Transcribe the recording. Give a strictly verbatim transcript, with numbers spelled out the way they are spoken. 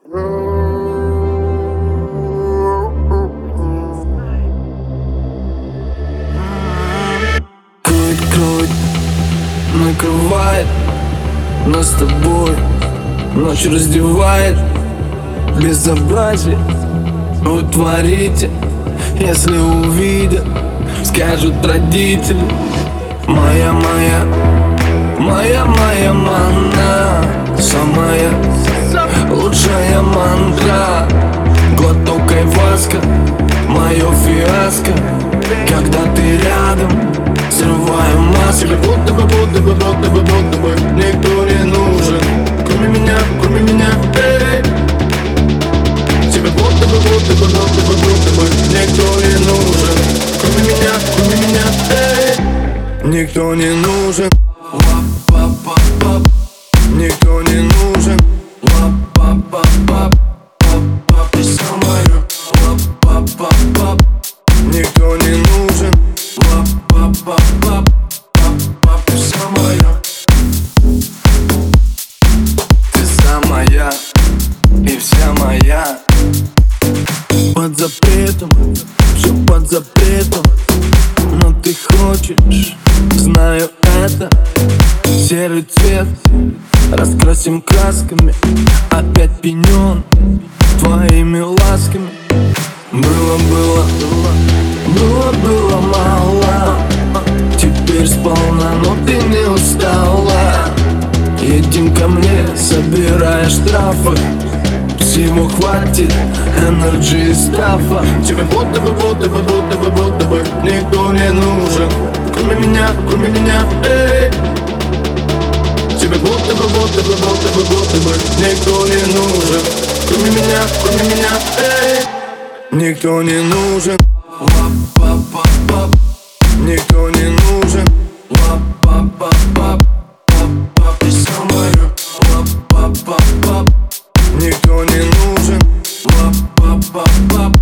Круть, круть, накрывает нас с тобой, ночь раздевает. Безобразие вы творите, если увидят, скажут родители. Моя, моя, моя, моя манна, самая лучшая мантра. Глоток айваска, мое фиаско. Когда ты рядом, срываю маску. Будто бы, будто бы, будто бы, будто бы никто не нужен, кроме меня, кроме меня, эй. Тебе будто бы, будто бы, будто бы, будто бы никто не нужен, кроме меня, кроме меня, эй. Никто не нужен, никто не нужен. Ты самая, никто не нужен. Ты самая, ты самая и вся моя. Под запретом, все под запретом, но ты хочешь, знаю это. Серый цвет раскрасим красками, опять пенен твоими ласками. Было, было, было, было мало, теперь сполна, но ты не устала. Едем ко мне, собирая штрафы, всего хватит, энерджи и стафа. Тебе будто бы, будто бы, будто бы, будто бы никто не нужен, кроме меня, кроме меня, эй. Тебе будто бы, будто бы, будто бы, будто бы никто не нужен, кроме меня, кроме меня, эй. Никто не нужен, никто не нужен. Ты самая, никто не нужен.